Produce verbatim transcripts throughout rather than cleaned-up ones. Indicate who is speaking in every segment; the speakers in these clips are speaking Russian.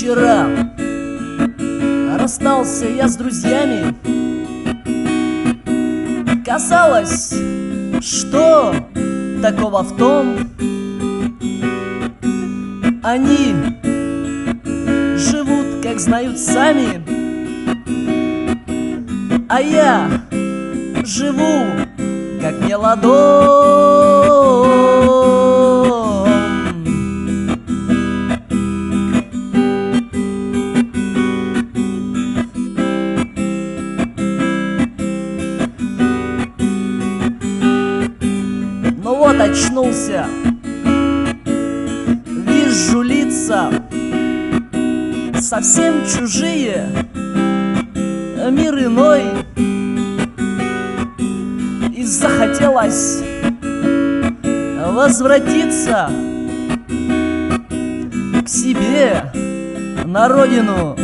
Speaker 1: Вчера расстался я с друзьями. Казалось, что такого в том? Они живут, как знают сами, а я живу, как мне ладонь. Ну вот очнулся, вижу лица совсем чужие, мир иной. И захотелось возвратиться к себе, на родину,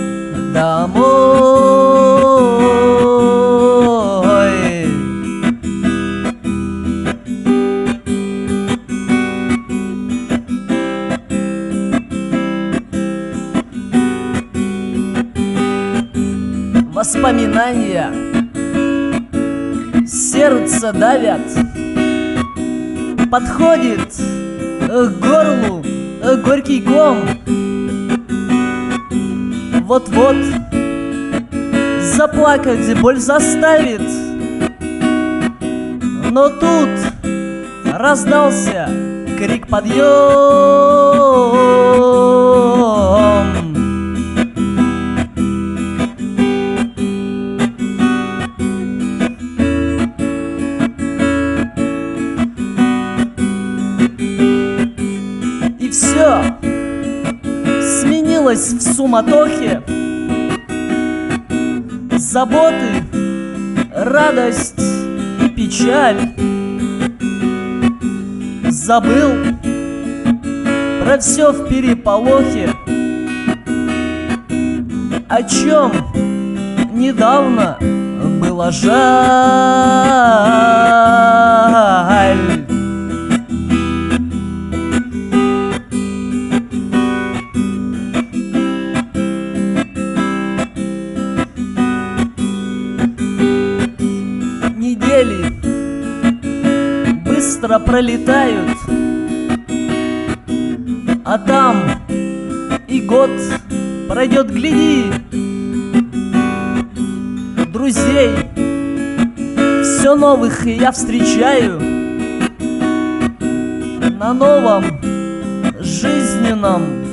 Speaker 1: домой. Воспоминания сердце давят, подходит к горлу горький ком. Вот-вот заплакать боль заставит, но тут раздался крик подъем. И все сменилось в суматохе. Заботы, радость и печаль. Забыл про все в переполохе, о чем недавно было жаль. Недели быстро пролетают, а там и год пройдет, гляди. Друзей все новых я встречаю на новом жизненном